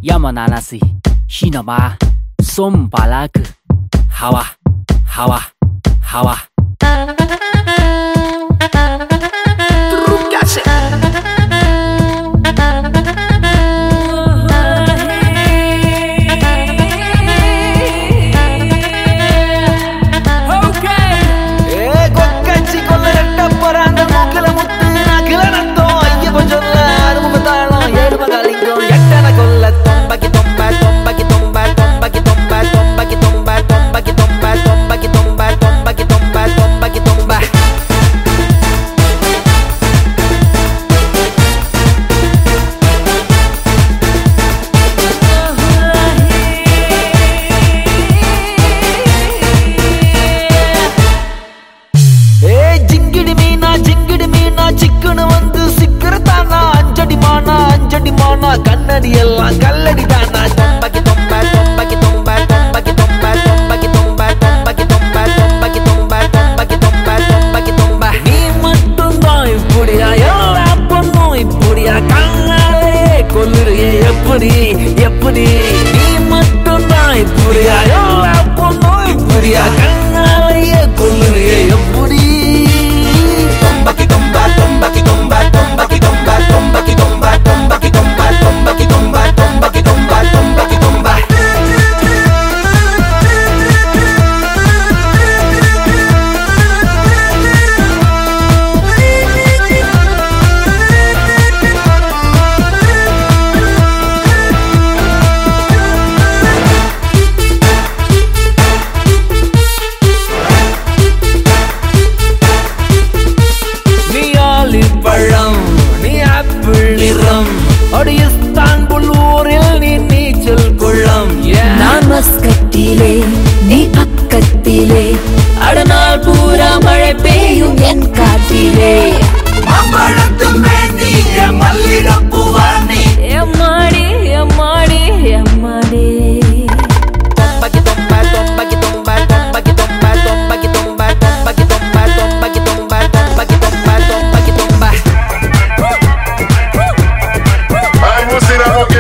山ななしひなまそんばらくはわはわはわ கண்ணடி எல்லாம் கல்லடி தானா தொம்பக்கி தொம்ப தொம்பக்கி தொம்ப தொம்பக்கி தொம்ப தொம்பக்கி தொம்ப தொம்பக்கி தொம்ப தொம்பக்கி தொம்ப தொம்பக்கி தொம்ப தொம்பக்கி தொம்ப நீ மட்டும் தான் இப்படியா எல்லா பொண்ணும் இப்படியா கண்ணாலே கொல்லுறியே எப்படி எப்படி நீ மட்டும் தான் இப்படியா எல்லா பொண்ணும் இப்படியா கண்ணாலேயே கொல்லுறியே எப்படி தொம்பக்கி தொம்ப தொம்பக்கி தொம்ப தொம்பக்கி தொம்ப தொம்பக்கி தொம்ப தொம்பக்கி தொம்ப தொம்பக்கி தொம்ப தொம்பக்கி தொம்ப தொம்பக்கி தொம்ப நீ ஆலிப்பழம் நீ ஆப்பிள் நிறம் அடி இஸ்தான்புல் ஊரில் நீ நீச்சல் குளம் நான் மஸ்கட்டிலே நீ பக்கத்திலே அடநாள் பூரா மழை பெய்யும் என் காட்டிலே மாம்பழத்து மேனி மல்லிகைப்பூவா நீ எம்மாடி எம்மாடி எம்மாடி தொம்பக்கி தொம்ப தொம்பக்கி தொம்ப தொம்பக்கி தொம்ப தொம்பக்கி தொம்ப தொம்பக்கி தொம்ப தொம்பக்கி தொம்ப தொம்பக்கி தொம்ப தொம்பக்கி தொம்ப Ay, música, porque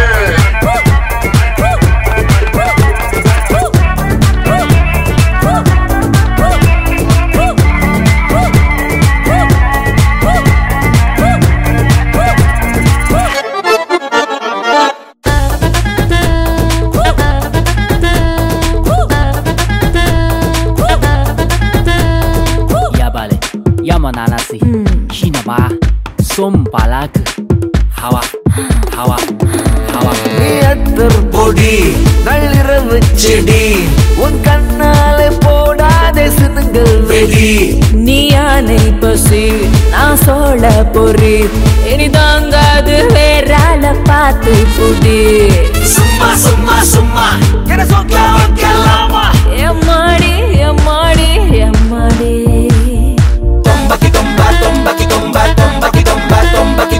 Yabale山ななしひなまそんばらくはわはわはわ நீ அத்தர் பொடி நள்ளிரவு செடி உன் கண்ணாலே போடாதே சினுங்கள் வெடி நீ யானை பசி நான் சோழ பொறி இனி தாங்காது வேறால பார்த்து புடி சும்மா சும்மா சும்மா என சொல்லாமா எம்மாடி எம்மாடி எம்மாடி தொம்பக்கி தொம்ப தொம்பக்கி தொம்ப தொம்பக்கி தொம்ப தொம்பக்கி